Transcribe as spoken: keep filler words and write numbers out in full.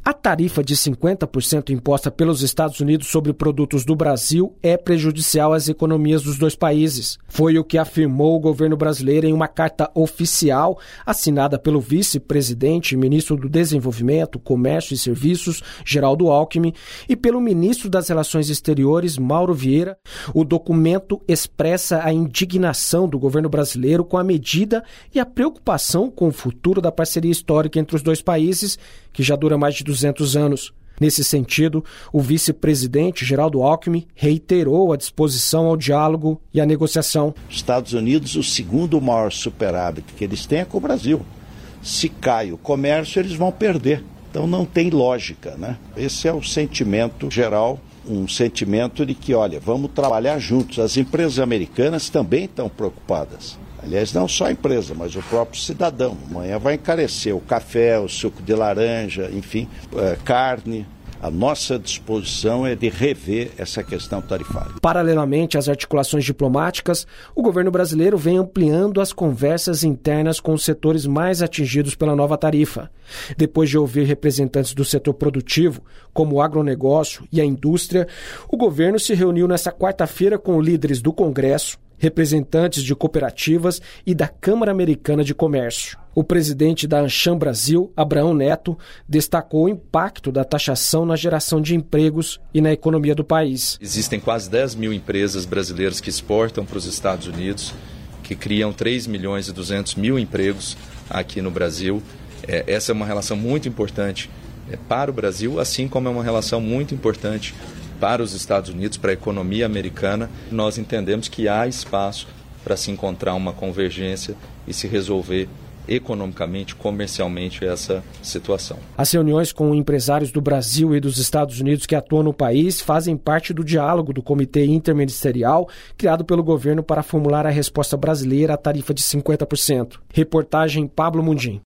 A tarifa de cinquenta por cento imposta pelos Estados Unidos sobre produtos do Brasil é prejudicial às economias dos dois países. Foi o que afirmou o governo brasileiro em uma carta oficial assinada pelo vice-presidente e ministro do Desenvolvimento, Comércio e Serviços, Geraldo Alckmin, e pelo ministro das Relações Exteriores, Mauro Vieira. O documento expressa a indignação do governo brasileiro com a medida e a preocupação com o futuro da parceria histórica entre os dois países, que já dura mais de duzentos anos. Nesse sentido, o vice-presidente Geraldo Alckmin reiterou a disposição ao diálogo e à negociação. Estados Unidos, o segundo maior superávit que eles têm é com o Brasil. Se cai o comércio, eles vão perder. Então não tem lógica, né? Esse é o sentimento geral, um sentimento de que, olha, vamos trabalhar juntos. As empresas americanas também estão preocupadas. Aliás, não só a empresa, mas o próprio cidadão. Amanhã vai encarecer o café, o suco de laranja, enfim, é, carne. A nossa disposição é de rever essa questão tarifária. Paralelamente às articulações diplomáticas, o governo brasileiro vem ampliando as conversas internas com os setores mais atingidos pela nova tarifa. Depois de ouvir representantes do setor produtivo, como o agronegócio e a indústria, o governo se reuniu nesta quarta-feira com líderes do Congresso, representantes de cooperativas e da Câmara Americana de Comércio. O presidente da Ancham Brasil, Abraão Neto, destacou o impacto da taxação na geração de empregos e na economia do país. Existem quase dez mil empresas brasileiras que exportam para os Estados Unidos, que criam três milhões e duzentos mil empregos aqui no Brasil. É, essa é uma relação muito importante é, para o Brasil, assim como é uma relação muito importante para os Estados Unidos, para a economia americana. Nós entendemos que há espaço para se encontrar uma convergência e se resolver economicamente, comercialmente essa situação. As reuniões com empresários do Brasil e dos Estados Unidos que atuam no país fazem parte do diálogo do Comitê Interministerial criado pelo governo para formular a resposta brasileira à tarifa de cinquenta por cento. Reportagem Pablo Mundim.